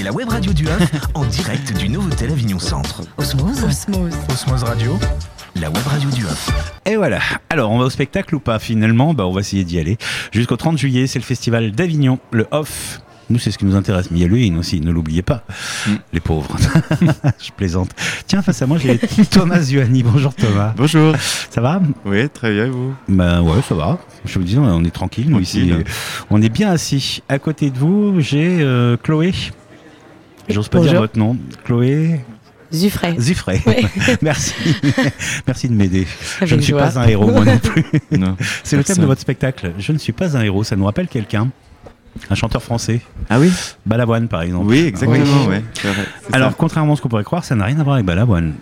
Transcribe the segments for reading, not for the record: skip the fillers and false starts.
la web radio du Havre en direct du Novotel Avignon Centre. Osmose. Osmose Radio, la web radio du Havre. Et voilà. Alors, on va au spectacle ou pas finalement ? On va essayer d'y aller. Jusqu'au 30 juillet, c'est le festival d'Avignon, le Off. Nous, c'est ce qui nous intéresse. Mais il y a Halloween aussi, ne l'oubliez pas. Les pauvres. Je plaisante. Tiens, face à moi, j'ai Thomas Zuani. Bonjour Thomas. Bonjour. Ça va ? Oui, très bien, et vous ? Ouais, ça va. Je vous dis, on est tranquille. Nous, ici, on est bien assis. À côté de vous, j'ai Chloé. J'ose pas dire votre nom. Chloé Zuffray. Oui. Merci. Merci de m'aider. Je ne suis joie. pas un héros, moi non plus. Non, C'est le thème de votre spectacle. Je ne suis pas un héros. Ça nous rappelle quelqu'un. Un chanteur français. Ah oui ? Balavoine, par exemple. Oui, exactement, ouais. C'est vrai, c'est Alors, ça. contrairement à ce qu'on pourrait croire, ça n'a rien à voir avec Balavoine.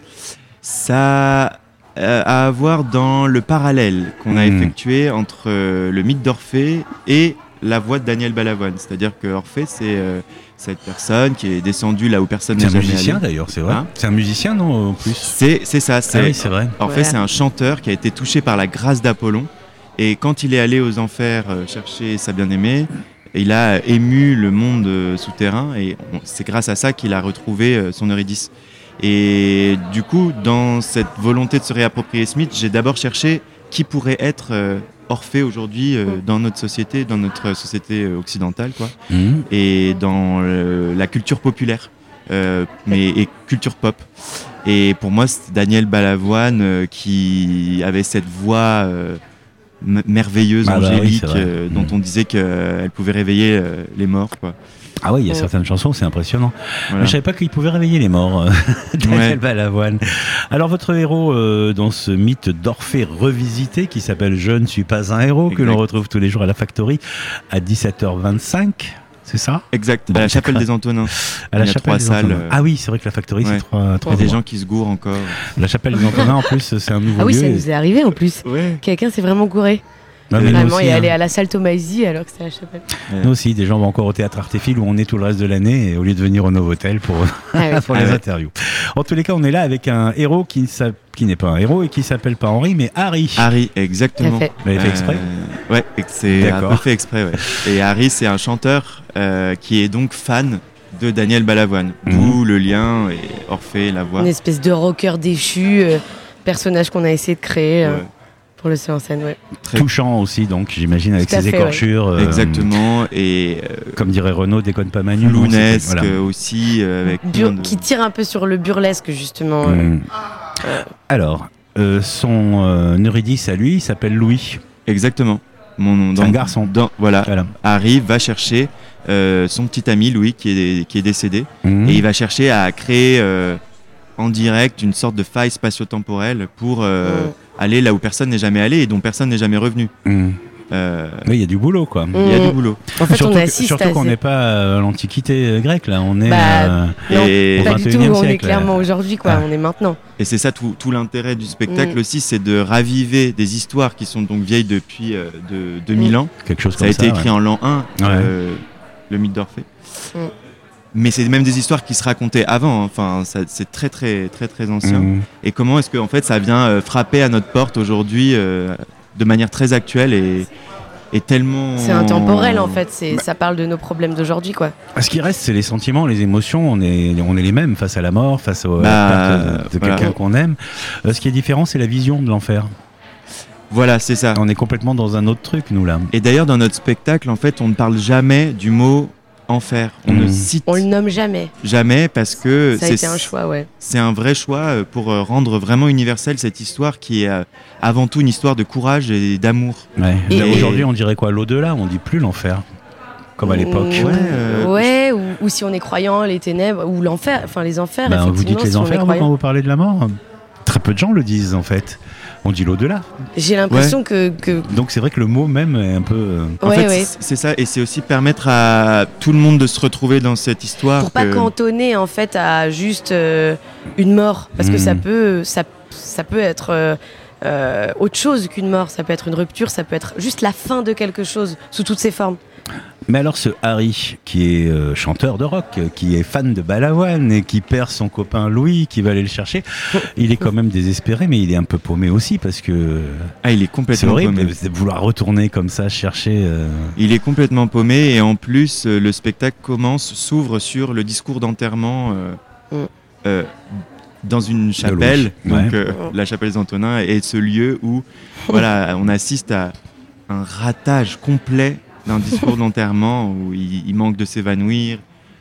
Ça a à voir dans le parallèle qu'on a effectué entre le mythe d'Orphée et la voix de Daniel Balavoine. C'est-à-dire que Orphée, c'est cette personne qui est descendue là où personne n'est C'est un jamais musicien, allé. d'ailleurs, c'est vrai. Hein ? C'est un musicien, non, en plus ? C'est ça. Ah oui, c'est vrai. Orphée, Voilà. c'est un chanteur qui a été touché par la grâce d'Apollon. Et quand il est allé aux enfers chercher sa bien-aimée, il a ému le monde souterrain. Et c'est grâce à ça qu'il a retrouvé son Eurydice. Et du coup, dans cette volonté de se réapproprier ce mythe, j'ai d'abord cherché qui pourrait être Orphée aujourd'hui dans notre société occidentale, quoi. Et dans la culture populaire, et culture pop. Et pour moi, c'est Daniel Balavoine qui avait cette voix merveilleuse, angélique, c'est vrai. dont on disait qu'elle pouvait réveiller les morts, quoi. Ah oui, il y a certaines chansons, c'est impressionnant. Voilà. Mais je savais pas qu'il pouvait réveiller les morts, Daniel Ouais. Balavoine. Alors, votre héros dans ce mythe d'Orphée revisité qui s'appelle Je ne suis pas un héros, que Exact. l'on retrouve tous les jours à la Factory à 17h25, c'est ça ? Exact, Bon, à la c'est chapelle grave. des Antonins. À la Il y a chapelle 3 des salles. Antonins. Ah oui, c'est vrai que la Factory, Ouais. c'est trois Il y a des endroits. gens qui se gourent encore. La chapelle des Antonins, en plus, c'est un nouveau Ah oui, lieu. ça nous est arrivé en plus. Ouais. Quelqu'un s'est vraiment gouré. Non, mais nous Vraiment, aussi, il est allé hein. à la salle Thomasy alors que c'était à la chapelle. Nous aussi, des gens vont encore au théâtre Artéfil où on est tout le reste de l'année et au lieu de venir au Novotel pour pour les ouais. interviews. En tous les cas, on est là avec un héros qui n'est pas un héros et qui s'appelle pas Henri mais Harry. Harry, exactement. Tout à fait. Vous l'avez fait exprès ? Ouais, c'est un D'accord. peu fait exprès, ouais. Et Harry, c'est un chanteur qui est donc fan de Daniel Balavoine. D'où le lien et Orphée, la voix. Une espèce de rocker déchu, personnage qu'on a essayé de créer Ouais. pour le seul en scène. Ouais. Très- Touchant aussi, donc j'imagine avec Tout à ses fait, écorchures. Exactement. Et Comme dirait Renaud, déconne pas Manu. non, clownesque c'est- voilà. aussi. Avec plein de- Qui tire un peu sur le burlesque justement. Alors, son Eurydice à lui, il s'appelle Louis. Exactement. C'est un garçon. Voilà. Voilà. Harry va chercher son petit ami Louis qui est décédé. Mhm. Et il va chercher à créer en direct une sorte de faille spatio-temporelle pour aller là où personne n'est jamais allé et dont personne n'est jamais revenu. Mhm. Oui, il y a du boulot, quoi. Il y a du boulot. En fait, on assiste surtout à qu'on n'est pas à l'Antiquité grecque, là. On est non, Et- au pas du tout. 21e On est siècle. clairement aujourd'hui, quoi. Ah. On est maintenant. Et c'est ça tout l'intérêt du spectacle aussi, c'est de raviver des histoires qui sont donc vieilles depuis de 2000 ans. Quelque chose Ça a comme été écrit ouais. en l'an 1, Ouais. le mythe d'Orphée. Mm. Mais c'est même des histoires qui se racontaient avant, hein. Enfin, c'est très très très très ancien. Mhm. Et comment est-ce que en fait ça vient frapper à notre porte aujourd'hui de manière très actuelle et tellement. C'est intemporel en fait. Ça parle de nos problèmes d'aujourd'hui, quoi. Ce qui reste, c'est les sentiments, les émotions. On est les mêmes face à la mort, face à la perte de voilà. quelqu'un qu'on aime. Ce qui est différent, c'est la vision de l'enfer. Voilà, c'est ça. On est complètement dans un autre truc, nous, là. Et d'ailleurs, dans notre spectacle, en fait, on ne parle jamais du mot enfer. On ne cite On le nomme jamais. jamais parce que Ça a été un choix, ouais. c'est un vrai choix pour rendre vraiment universelle cette histoire qui est avant tout une histoire de courage et d'amour. Ouais. Et- Là, aujourd'hui, on dirait quoi ? L'au-delà, on dit plus l'enfer. Comme à l'époque. Ouais, ou si on est croyant, les ténèbres, ou l'enfer, enfin les enfers. Bah, vous dites effectivement, les si on est enfers, vous, croyant. quand vous parlez de la mort ? Très peu de gens le disent, en fait. On dit l'au-delà. J'ai l'impression que Donc c'est vrai que le mot même est un peu... En ouais, fait, ouais. c'est ça, et c'est aussi permettre à tout le monde de se retrouver dans cette histoire. Pour pas cantonner en fait à juste une mort, parce que ça peut être autre chose qu'une mort. Ça peut être une rupture, ça peut être juste la fin de quelque chose sous toutes ses formes. Mais alors ce Harry, qui est chanteur de rock, qui est fan de Balavoine et qui perd son copain Louis, qui va aller le chercher, il est quand même désespéré, mais il est un peu paumé aussi parce que il est c'est complètement horrible paumé. de vouloir retourner comme ça, chercher... Il est complètement paumé et en plus le spectacle s'ouvre sur le discours d'enterrement dans une chapelle, Louis. donc Ouais. la chapelle des Antonins est ce lieu où voilà, on assiste à un ratage complet d'un discours d'enterrement où il manque de s'évanouir.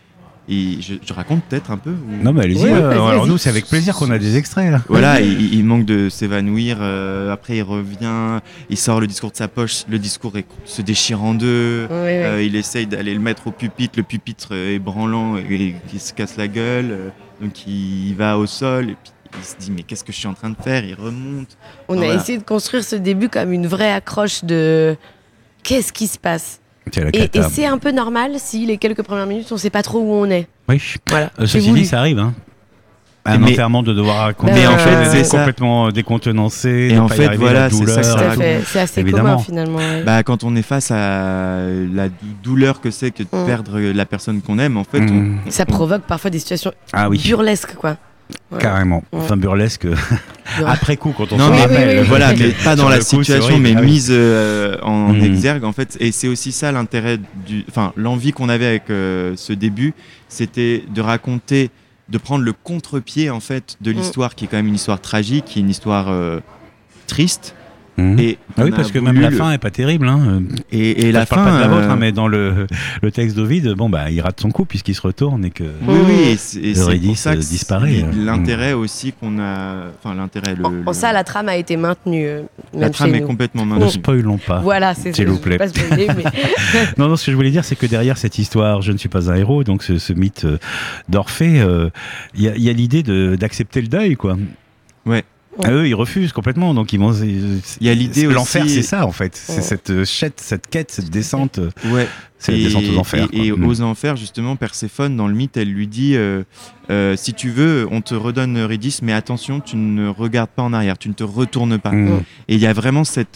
Et je raconte peut-être un peu ou... Non mais allez-y, Oui, vas-y, alors vas-y. nous c'est avec plaisir qu'on a des extraits là. Voilà, il manque de s'évanouir. Après, il revient, il sort le discours de sa poche. Le discours se déchire en deux. Oui. Il essaye d'aller le mettre au pupitre. Le pupitre est branlant et il se casse la gueule. Donc, il va au sol et puis il se dit mais qu'est-ce que je suis en train de faire? Il remonte. On a Voilà. essayé de construire ce début comme une vraie accroche de qu'est-ce qui se passe. C'est la Et cata. c'est un peu normal si les quelques premières minutes on sait pas trop où on est. Oui. Voilà. C'est Ceci voulu. dit, ça arrive. Hein. Un Mais- enterrement de devoir raconter. Mais en fait, c'est ça. complètement décontenancé. Et de en pas y fait, arriver, voilà, la c'est douleur. ça que ça Tout à raconte. fait. C'est assez Évidemment. commun finalement. Ouais. Bah, quand on est face à la douleur que c'est que de perdre la personne qu'on aime, en fait, Ça provoque parfois des situations Ah oui, burlesques quoi. Ouais. carrément. Ouais. Enfin burlesque. Après coup, quand on Non, s'en mais rappelle. voilà, mais pas dans Sur la le coup, c'est situation, horrible. mais Ah oui. mise en Mhm. exergue en fait. Et c'est aussi ça l'intérêt l'envie qu'on avait avec ce début, c'était de raconter, de prendre le contre-pied en fait de l'histoire qui est quand même une histoire tragique, qui est une histoire triste. Mhm. Et Ah oui, on a parce que même voulu la fin est pas terrible. Hein. et Enfin, la je parle fin, pas de la vôtre, hein, mais dans le texte d'Ovide, bon bah il rate son coup puisqu'il se retourne et que. oui, et c'est Eurydice, pour ça que disparaît. l'intérêt aussi qu'on a, enfin l'intérêt, En ça, la trame a été maintenue. la Même trame chez est nous. complètement Ne maintenue. spoilons pas. Voilà, c'est S'il ça. vous Je vais plaît. pas spoiler, mais Non, ce que je voulais dire, c'est que derrière cette histoire, je ne suis pas un héros, donc ce mythe d'Orphée, il y a l'idée d'accepter le deuil, quoi. Ouais. À eux, ils refusent complètement, donc ils vont. Il y a l'idée aussi. L'enfer, c'est ça, en fait. C'est Ouais. cette quête, cette descente. Ouais. C'est la descente aux enfers. Et quoi. aux enfers, justement, Perséphone, dans le mythe, elle lui dit si tu veux, on te redonne Eurydice, mais attention, tu ne regardes pas en arrière, tu ne te retournes pas. Mm. Et il y a vraiment cette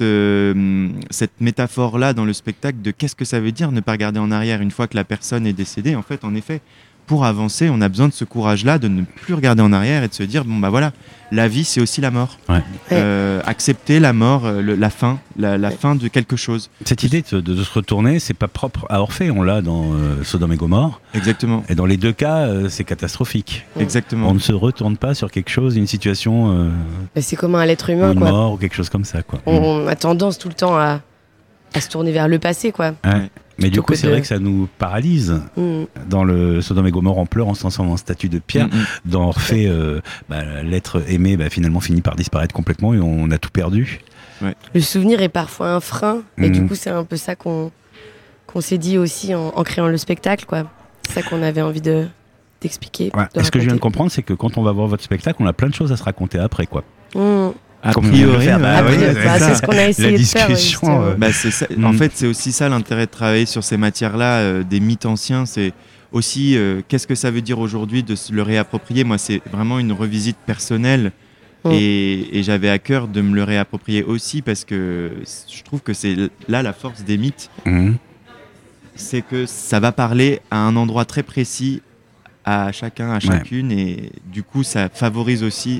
métaphore-là dans le spectacle de qu'est-ce que ça veut dire ne pas regarder en arrière une fois que la personne est décédée. En fait, en effet, pour avancer, on a besoin de ce courage-là, de ne plus regarder en arrière et de se dire bon, bah voilà, la vie, c'est aussi la mort. Ouais. Accepter la mort, la fin, la fin de quelque chose. Cette idée de se retourner, c'est pas propre à Orphée, on l'a dans Sodome et Gomorre. Exactement. Et dans les deux cas, c'est catastrophique. Exactement. On ne se retourne pas sur quelque chose, une situation, mais c'est comme un être ou humain, une quoi. mort ou quelque chose comme ça, quoi. On a tendance tout le temps à se tourner vers le passé, quoi. Ouais. Mais du Plutôt coup, que c'est de- vrai que ça nous paralyse. Mm. Dans le Sodome et Gomorre, on pleure, on se transforme en statue de pierre. Dans Orphée, l'être aimé finalement finit par disparaître complètement et on a tout perdu. Le souvenir est parfois un frein, et du Mhm. coup, c'est un peu ça qu'on s'est dit aussi en créant le spectacle, quoi. C'est ça qu'on avait envie d'expliquer. Ouais. de Et ce que je viens de raconter. comprendre, c'est que quand on va voir votre spectacle, on a plein de choses à se raconter après, quoi. Mm. A Comme on vient de le priori, faire, bah, Après, oui, bah, c'est ce qu'on a essayé La de faire. discussion, justement. ouais. bah, c'est ça. Mm. En fait, c'est aussi ça l'intérêt de travailler sur ces matières-là, des mythes anciens. C'est aussi qu'est-ce que ça veut dire aujourd'hui de se le réapproprier. Moi, c'est vraiment une revisite personnelle. Mm. Et j'avais à cœur de me le réapproprier aussi parce que je trouve que c'est là la force des mythes. Mhm. C'est que ça va parler à un endroit très précis à chacun, à chacune. Et du coup, ça favorise aussi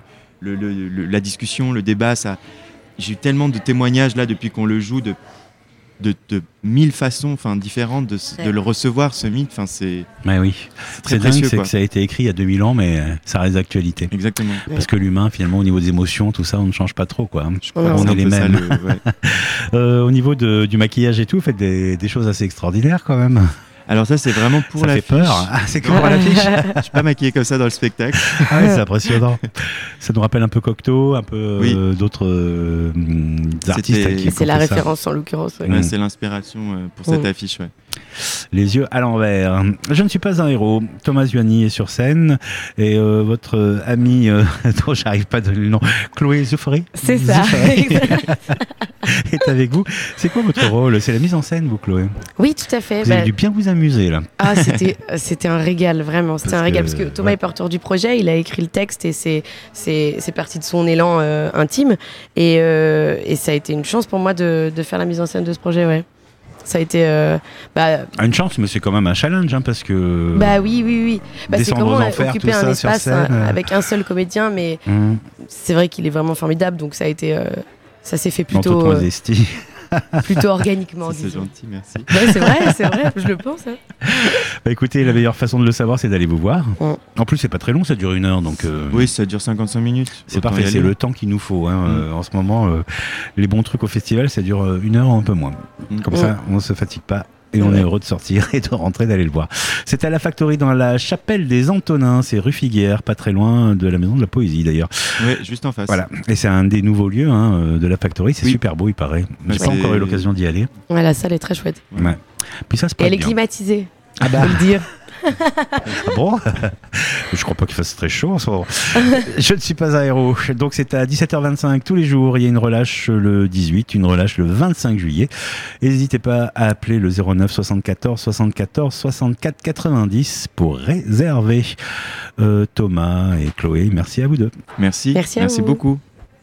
la discussion, le débat. J'ai eu tellement de témoignages là depuis qu'on le joue de 1000 façons différentes de le recevoir, ce mythe. C'est Ouais, oui. très C'est dingue, précieux. c'est Quoi. que ça a été écrit il y a 2000 ans, mais ça reste d'actualité. Exactement. Parce que l'humain, finalement, au niveau des émotions, tout ça, on ne change pas trop, quoi. Je crois que On c'est est un les peu ça, mêmes. ouais. Au niveau du maquillage et tout, vous faites des choses assez extraordinaires, quand même. Alors ça, c'est vraiment pour ça la fait peur. Ah, c'est que pour l'affiche. Je suis pas maquillé comme ça dans le spectacle. Ah ouais, c'est impressionnant. Ça nous rappelle un peu Cocteau, un peu Oui. d'autres artistes à qui C'est la on fait ça. référence en l'occurrence. ouais. Ouais, c'est l'inspiration pour cette Mm. affiche. Ouais. Les yeux à l'envers. Je ne suis pas un héros. Thomas Zuani est sur scène et votre ami, dont j'arrive pas à donner le nom, Chloé Zoufari. C'est ça. est avec vous. C'est quoi votre rôle? C'est la mise en scène, vous, Chloé? Oui, tout à fait. Vous Bah, avez dû bien vous amuser, là. Ah, c'était un régal, vraiment. C'était Parce un régal que- parce que Thomas ouais. est porteur du projet, il a écrit le texte et c'est parti de son élan intime. Et ça a été une chance pour moi de faire la mise en scène de ce projet, ouais. Ça a été Une chance, mais c'est quand même un challenge, hein, parce que. Oui. C'est Descendre comment aux enfers, occuper tout un ça, sur espace scène, avec un seul comédien, mais c'est vrai qu'il est vraiment formidable, donc ça a été, ça s'est fait En toute plutôt, modestie. plutôt organiquement. C'est disons. gentil, merci. Ouais, c'est vrai, je le pense. Hein. Bah, écoutez, la meilleure façon de le savoir, c'est d'aller vous voir. Mm. En plus, c'est pas très long, ça dure 1 heure, donc. Oui, ça dure 55 minutes. C'est Autant parfait, y c'est aller. le temps qu'il nous faut. Hein. En ce moment, les bons trucs au festival, ça dure 1 heure ou un peu moins. Comme ça, on ne se fatigue pas. Et on est heureux de sortir et de rentrer, d'aller le voir. C'est à la Factory dans la chapelle des Antonins, c'est rue Figuière, pas très loin de la Maison de la Poésie d'ailleurs. Oui, juste en face. Voilà, et c'est un des nouveaux lieux de la Factory, c'est Oui. super beau il paraît. J'ai Bah, pas c'est- encore eu l'occasion d'y aller. Ouais, la salle est très chouette. Ouais. Puis ça se Et passe elle est bien. climatisée, Ah bah, faut le dire. ah bon Je crois pas qu'il fasse très chaud en ce moment. Je ne suis pas un héros. Donc c'est à 17h25 tous les jours. Il y a une relâche le 18, une relâche le 25 juillet. N'hésitez pas à appeler le 09 74 74 64 90 pour réserver. Thomas et Chloé, merci à vous deux. Merci. Merci à vous. Beaucoup.